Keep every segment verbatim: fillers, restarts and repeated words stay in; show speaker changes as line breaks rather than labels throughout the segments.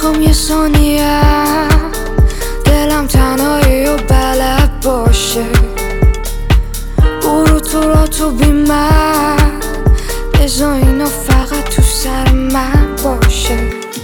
نمیخوام یه ثانیه دلم تنهایی و بلد باشه، برو تو را تو بی من، بذار اینا فقط تو سر من باشه.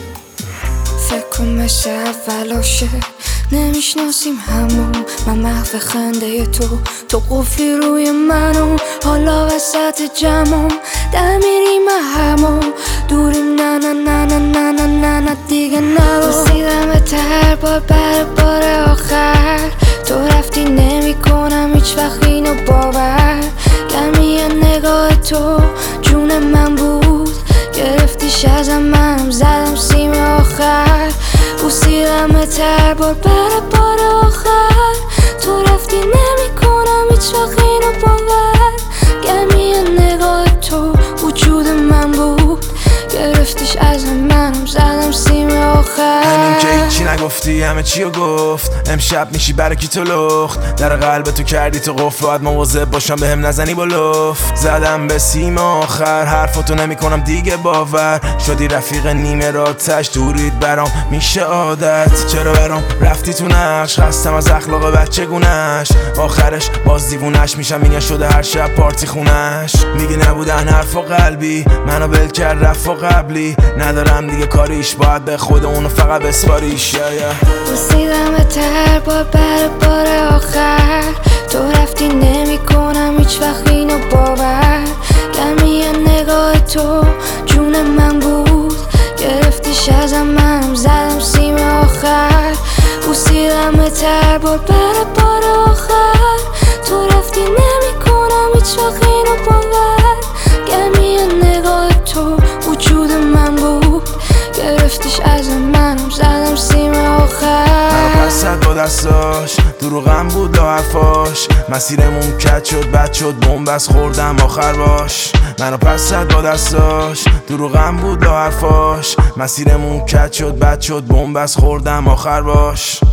فکر کن مثل اولاشه، نمیشناسیم همون، من محو خنده تو، تو قفلی روی منو، حالا وسط جمعم در میریم همون، دوریم نه نه نه نه نه نه نه نه دیگه نرو. رسیدم تر بار بر بار آخر، تو رفتی نمی کنم هیچ وقت اینو باور، گرمی نگاه تو جون من بود، گرفتیش ازم منم زدم سیم آخر، بوسیدم تر بار بر بار آخر، تو رفتی نمی کنم هیچ وقت اینو باور، گرمی نگاه تو وجود من بود، گرفتیش ازم منم زدم سیم آخر.
همین که هیچی نگفتی همه چیو گفت، امشب میشی برای کی تو لخت، در قلب تو کردی تو قفل، باید مواظب باشم بهم نزنی با لفت، زدم به سیم آخر، حرفاتو نمی کنم دیگه باور، شدی رفیق نیمه راتش، دورید برام میشه عادت، چرا برام رفتی تو نقش، خستم از اخلاق بچه گونش، آخرش باز دیوونش میشم، میگه شده هر شب پارتی خونش، میگه نبودن حرف و قلبی، منو بل کرد رفت و قبلی، ندارم دیگه کاریش، باید به خود اونو فقط بسپاریش.
رسیدم تر بار بر بار آخر، تو رفتی نمی کنم هیچ وقت اینو باور، گرمی نگاه تو جون من بود، گرفتیش ازم منم زدم سیم آخر، بوسیدم تر بار بر بار آخر، تو رفتی نمی کنم هیچ وقت اینو باور، گرمی نگاه تو وجود من بود، گرفتیش ازم منم زدم سیم آخر.
منو پس زد با دستاش، دروغم بود لا حرفاش، مسیرمون کج شد بد شد بومبست خوردم آخر باش، منو پس زد با دستاش، دروغم بود لا حرفاش، مسیرمون کج شد بد شد بومبست خوردم آخر باش.